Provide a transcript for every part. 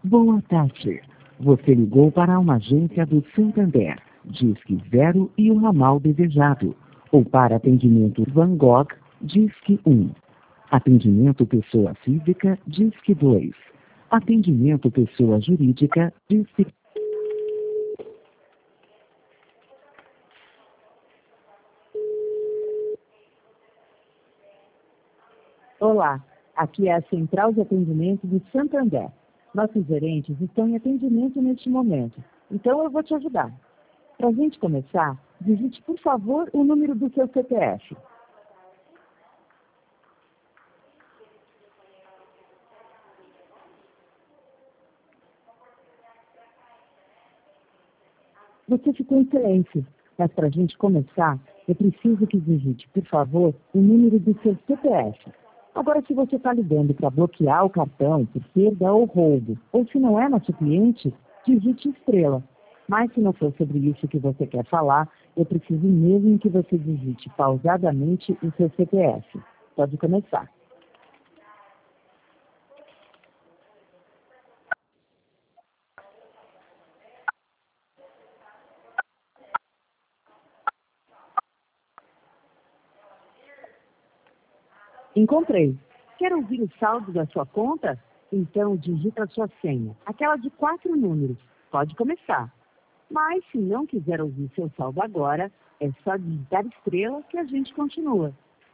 Boa tarde. Você ligou para uma agência do Santander, Disque 0 e o ramal desejado. Ou para atendimento Van Gogh, Disque 1. Atendimento pessoa física, Disque 2. Atendimento pessoa jurídica, Disque... Olá, aqui é a Central de Atendimento do Santander. Nossos gerentes estão em atendimento neste momento, então eu vou te ajudar. Para a gente começar, digite, por favor, o número do seu CPF. Você ficou em silêncio, mas para a gente começar, eu preciso que digite, por favor, o número do seu CPF. Agora, se você está ligando para bloquear o cartão por perda ou roubo, ou se não é nosso cliente, digite estrela. Mas se não for sobre isso que você quer falar, eu preciso mesmo que você digite pausadamente o seu CPF. Pode começar. Encontrei. Quer ouvir o saldo da sua conta? Então digita a sua senha, aquela de 4 números. Pode começar. Mas se não quiser ouvir seu saldo agora, é só digitar estrela que a gente continua.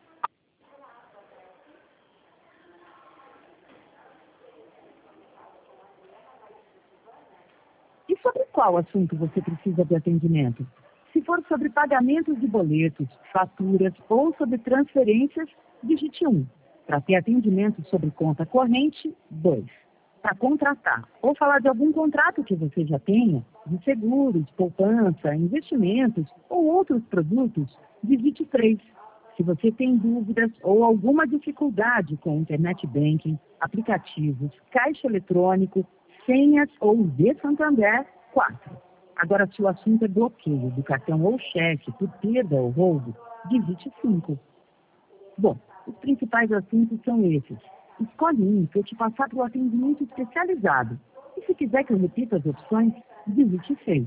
E sobre qual assunto você precisa de atendimento? Se for sobre pagamentos de boletos, faturas ou sobre transferências, digite 1. Para ter atendimento sobre conta corrente, 2. Para contratar ou falar de algum contrato que você já tenha, de seguros, poupança, investimentos ou outros produtos, digite 3. Se você tem dúvidas ou alguma dificuldade com internet banking, aplicativos, caixa eletrônico, senhas ou ID Santander, 4. Agora, se o assunto é bloqueio do cartão ou cheque por perda ou roubo, digite 5. Bom, os principais assuntos são esses. Escolhe um para eu te passar para o atendimento especializado. E se quiser que eu repita as opções, digite 6.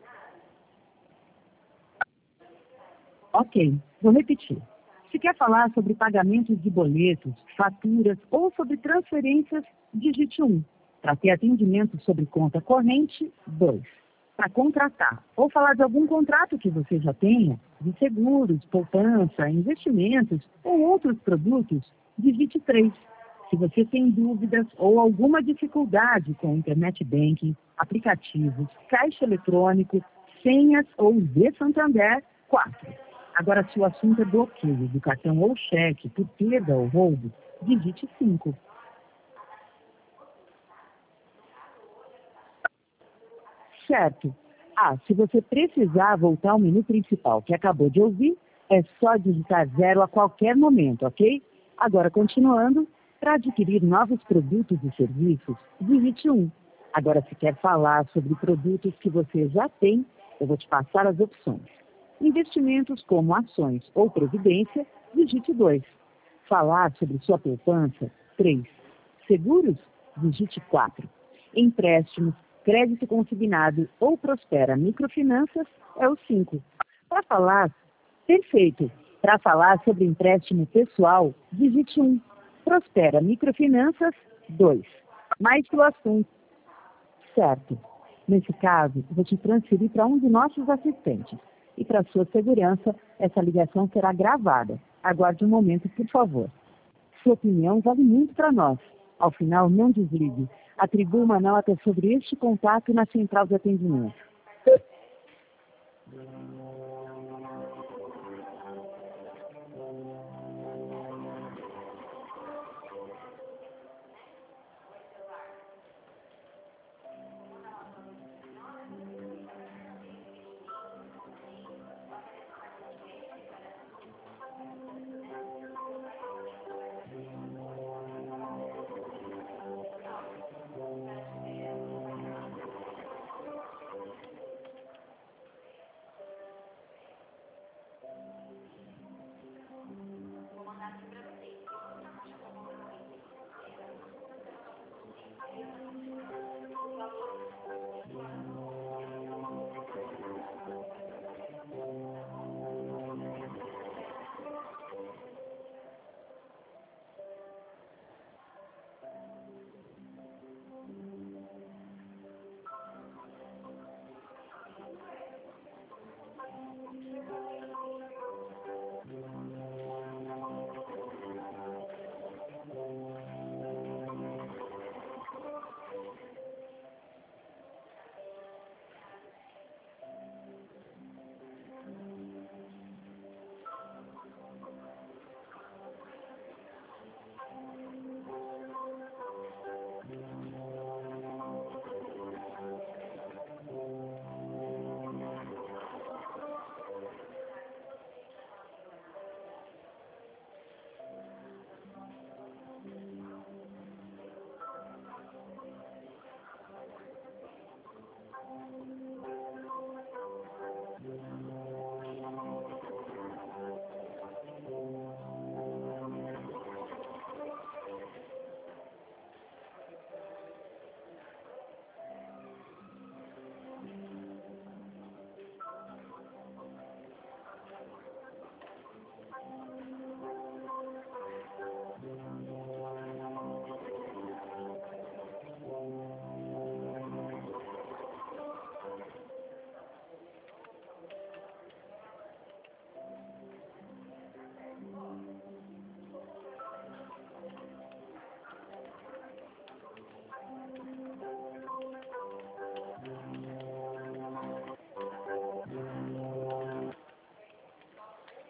Ok, vou repetir. Se quer falar sobre pagamentos de boletos, faturas ou sobre transferências, digite 1. Para ter atendimento sobre conta corrente, 2. Para contratar ou falar de algum contrato que você já tenha, de seguros, poupança, investimentos ou outros produtos, digite 3. Se você tem dúvidas ou alguma dificuldade com internet banking, aplicativos, caixa eletrônico, senhas ou ID Santander, 4. Agora, se o assunto é bloqueio do cartão ou cheque por perda ou roubo, digite 5. Certo. Se você precisar voltar ao menu principal que acabou de ouvir, é só digitar 0 a qualquer momento, ok? Agora, continuando, para adquirir novos produtos e serviços, digite 1. Agora, se quer falar sobre produtos que você já tem, eu vou te passar as opções. Investimentos como ações ou previdência, digite 2. Falar sobre sua poupança, 3. Seguros, digite 4. Empréstimos, crédito consignado ou Prospera Microfinanças, é o 5. Para falar, perfeito. Para falar sobre empréstimo pessoal, digite 1. Prospera Microfinanças, 2. Mais que o assunto. Certo. Nesse caso, vou te transferir para um de nossos assistentes. E para sua segurança, essa ligação será gravada. Aguarde um momento, por favor. Sua opinião vale muito para nós. Ao final, não desligue. Atribua uma nota sobre este contato na central de atendimento.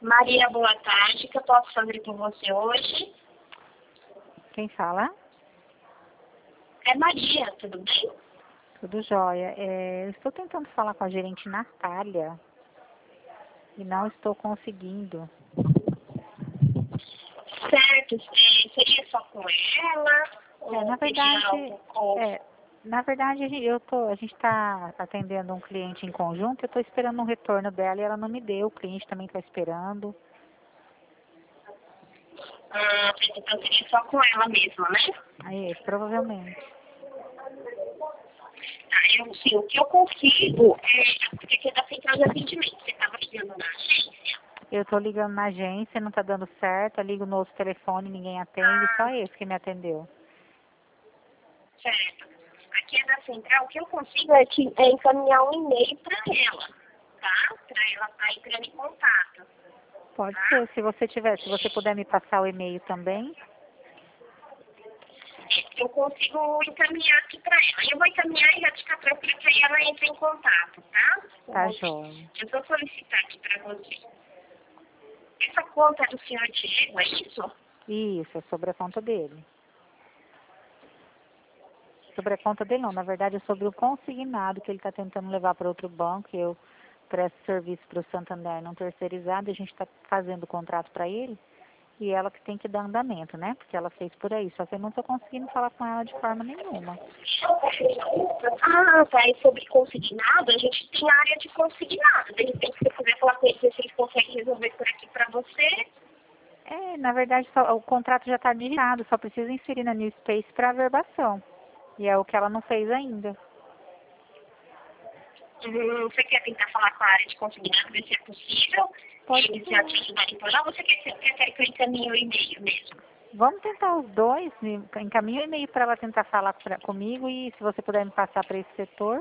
Maria, boa tarde. O que eu posso fazer por você hoje? Quem fala? É Maria, tudo bem? Tudo jóia. Eu estou tentando falar com a gerente Natália e não estou conseguindo. Certo, seria só com ela? Ou Na teria verdade, algo com... a gente está atendendo um cliente em conjunto, eu estou esperando um retorno dela e ela não me deu, o cliente também está esperando. Então seria só com ela mesma, né? Aí, provavelmente. Sim, o que eu consigo porque aqui é da central de atendimento. Você estava ligando na agência? Eu estou ligando na agência, não está dando certo, eu ligo no outro telefone, ninguém atende, só esse que me atendeu. Certo. Aqui é da central, o que eu consigo é encaminhar um e-mail para ela, tá? Para ela estar entrando em contato. Pode ser, se você puder me passar o e-mail também. Eu consigo encaminhar aqui para ela. Eu vou encaminhar e já ficar tranquila que aí ela entra em contato, tá? Tá, joia. Eu vou solicitar aqui para você. Essa conta é do senhor Diego, é isso? Isso, é sobre a conta dele. Sobre a conta dele não, na verdade é sobre o consignado que ele está tentando levar para outro banco. Eu presto serviço para o Santander não terceirizado, a gente está fazendo o contrato para ele e ela que tem que dar andamento, né? Porque ela fez por aí, só que eu não estou conseguindo falar com ela de forma nenhuma. Tá. E sobre consignado, a gente tem a área de consignado. De repente, se você puder falar com eles, ver se eles conseguem resolver por aqui para você. Na verdade, o contrato já está digitado, só precisa inserir na New Space para averbação. E é o que ela não fez ainda. Você quer tentar falar com a área de consignado, ver se é possível? Pode Eles ser. já te ajudarem por lá? Ou você quer que eu encaminhe o e-mail mesmo? Vamos tentar os dois, encaminha o e-mail para ela tentar falar comigo e se você puder me passar para esse setor.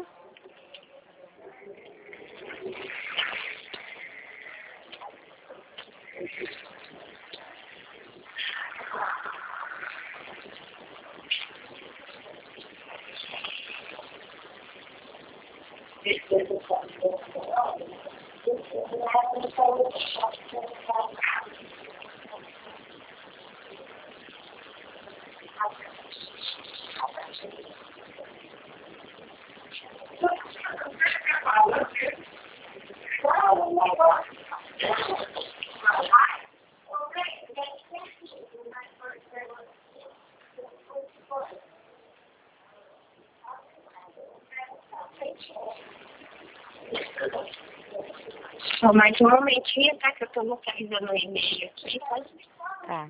Só mais um momentinho, tá? Que eu estou localizando o e-mail aqui. Tá.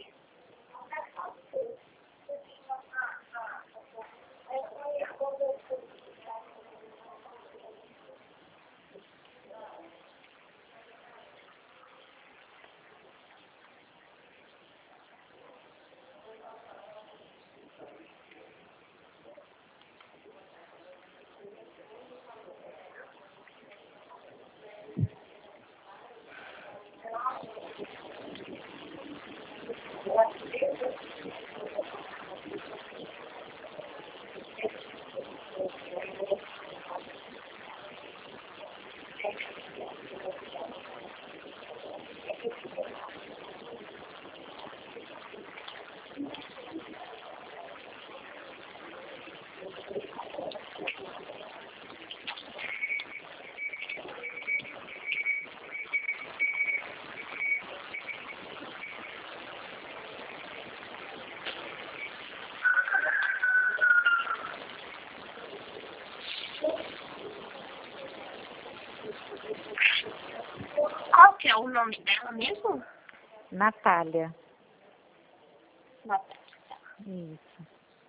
Qual que é o nome dela mesmo? Natália. Natália. Isso.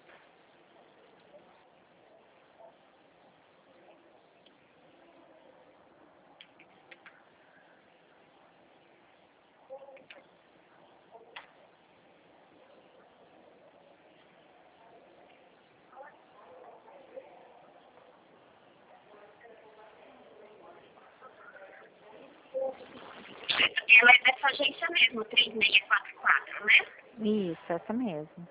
Ela é dessa agência mesmo, 3644, né? Isso, essa mesmo.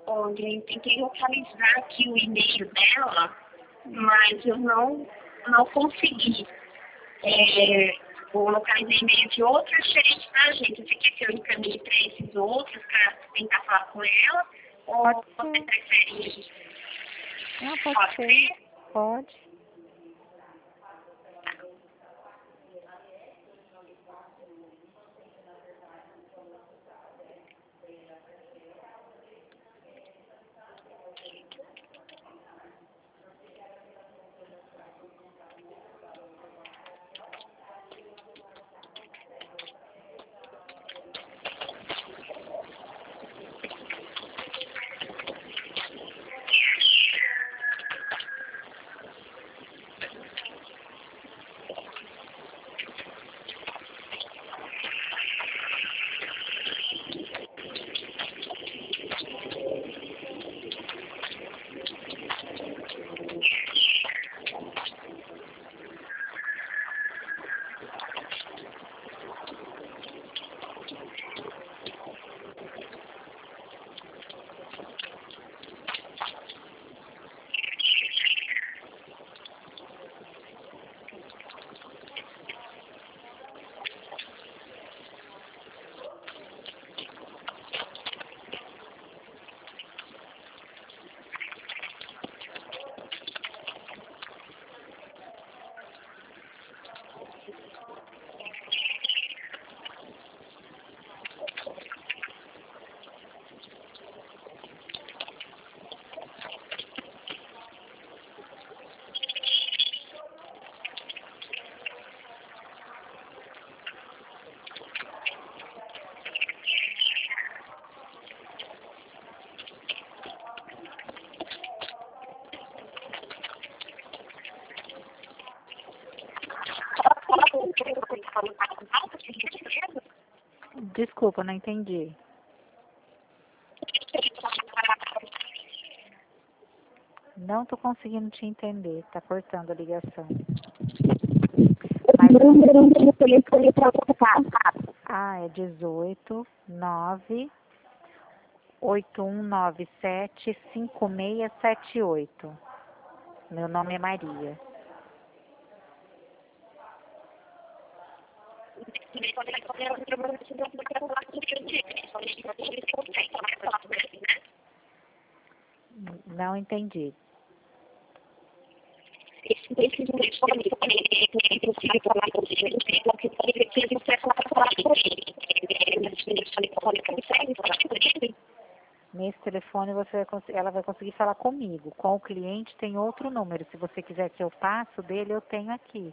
Olha, eu tentei localizar aqui o e-mail dela, mas eu não consegui. Eu localizei e-mail de outros gerentes da agência. Você quer que eu encaminhe para esses outros para tentar falar com ela? Ou você prefere? Não, pode ser. Pode. Desculpa, não entendi. Não tô conseguindo te entender. Tá cortando a ligação. É 18 9 8197 5678. Meu nome é Maria. Não entendi. Nesse telefone ela vai conseguir falar comigo. Com o cliente tem outro número. Se você quiser que eu passe o dele, eu tenho aqui.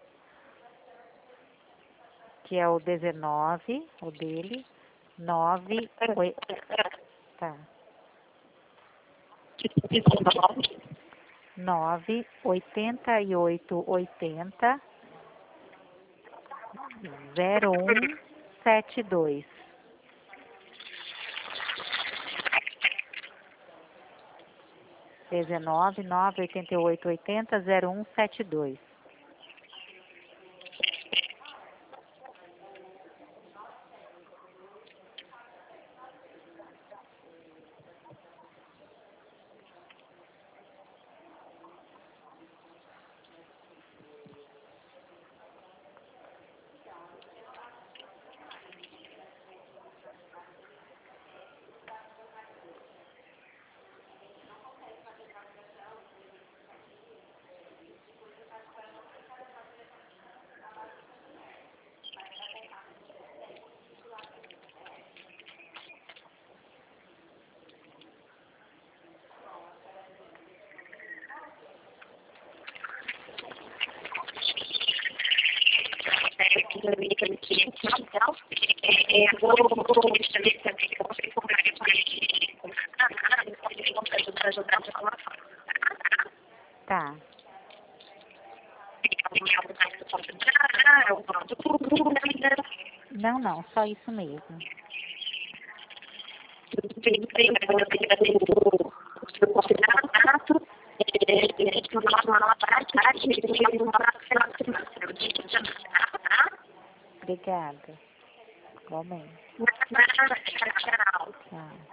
Que é o 19, o dele, 9, 8, tá. 9 88 80 0172. 19 9 88 80 0172. Tá. Não, só isso mesmo. Obrigada. Igualmente. Tchau.